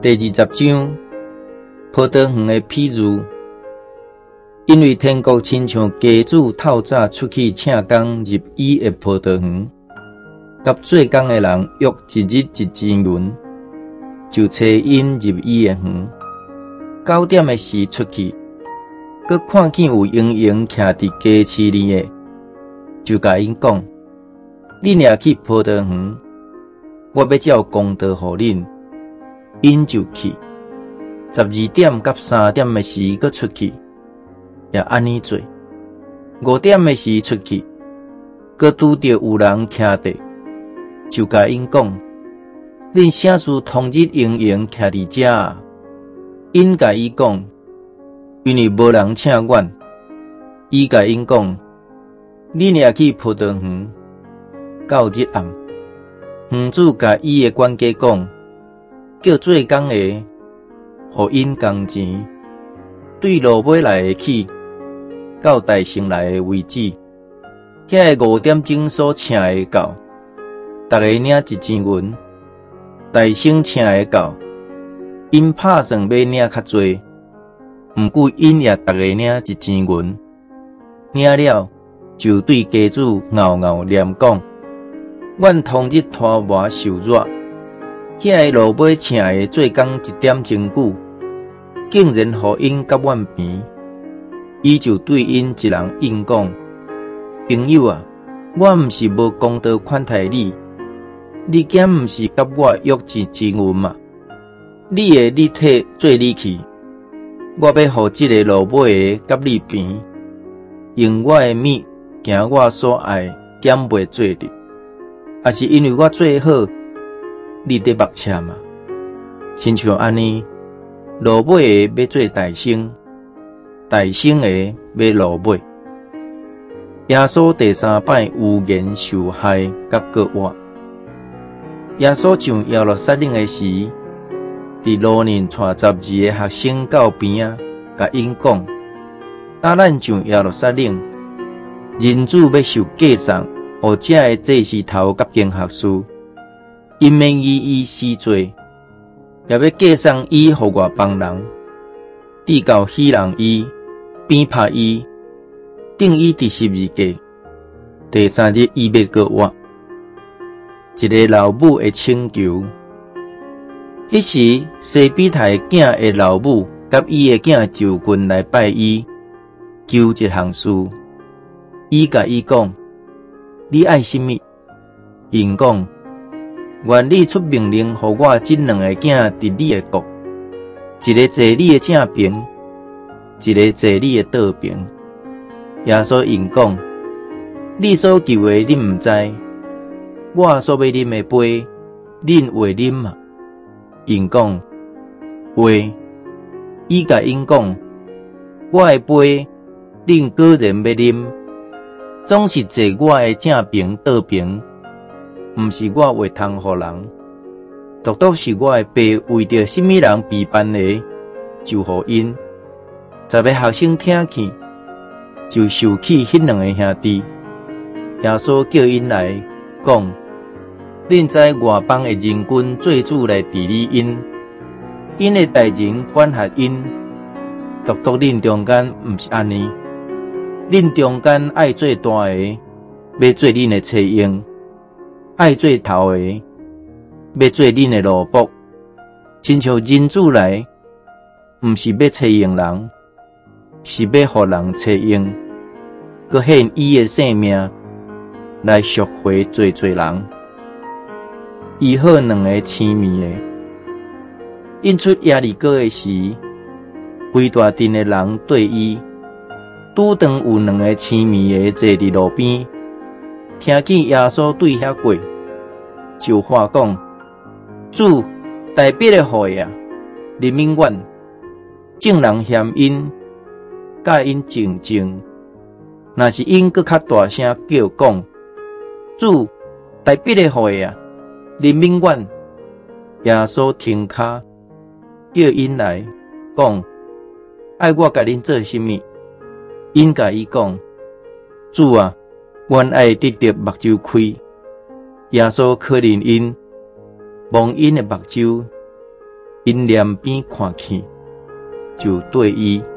第20章，葡萄园的譬喻。因为天国亲像家主透早出去请工入伊的葡萄园，甲做工的人约一日一钱银，就找因入伊的园。9点的时出去，佮看见有营营徛伫家市里的，就甲因讲：恁也去葡萄园，我要照公道互恁。因就去。12点甲3点的时佮出去，也安尼做。5点的时出去，佮拄着有人徛地，就甲因讲：恁啥事通知营营徛伫遮啊？因甲伊讲：因为无人请阮。伊甲因讲：恁也去葡萄园，到日暗，园主甲伊的管家讲，叫做工的，互因工钱，对路尾来的起，到大城来的为止。遐个5点钟所请的到，逐个领1钱银；大城请的到，因拍算要领较侪，毋过因也逐个领1钱银。领了，就对家主嗷嗷念讲：阮通日拖磨受热，遐个路尾请的做工1点钟久，竟然互因甲阮平。伊就对因一人应讲：朋友啊，我毋是无公道款待你，你竟毋是甲我约1钱银嘛？你的你体做你去，我要互这个路尾的甲你平，用我的物行我所爱，减袂做得，也是因为我做好，你得目车嘛？亲像安尼，路尾的要做大生，大生的要路尾。耶稣第3摆有言受害甲割活。耶稣上耶路撒冷的时，伫路人带12个学生到边啊，甲因讲：当咱上耶路撒冷，人子要受架送，互遮的祭司头甲经学士，因免伊死罪，也要架送伊互外邦人，递到希人伊，鞭拍伊，钉伊第12架。第3日伊要割活。一个老母的请求。迄时，西比太囝的老母甲伊的囝就近来拜伊，求一项事。伊甲伊讲：你爱什么？因讲：愿你出命令，互我这2个囝伫你的国，一个坐你的正边，一个坐你的倒边。耶稣因讲：你所求的你毋知，我所要啉的杯，恁会啉嘛？因讲：会。伊甲因讲：我的杯，恁果然要啉，总是坐我的正边倒边，毋是我会通互人，独独是我的爸为着什么人被办的，就互因。10个学生听去，就受起迄2个兄弟。耶稣叫因来，讲：恁知外邦的人群做主来治理因的大人管辖因，独独恁中间毋是安尼。恁中间爱做大的，要做恁的妻佣；爱做头的，要做恁的奴仆。亲像人子来，毋是要妻佣人，是要互人妻佣，佮献伊的性命来赎回做人。医好2个痴迷的。因出耶利哥的时，规大阵的人对伊，拄当有2个痴迷的坐伫路边，听见耶稣对遐过，就话讲：主，大笔的互伊啊，怜悯阮。众人嫌因，教因静静。若是因搁较大声叫讲：主，大笔的互伊啊，怜悯阮。耶稣停骹，叫因来，讲：爱我甲恁做什么？因甲伊讲：主啊，阮爱得着目睭开。耶稣可怜因，望因的目睭， 因两边看去，就对伊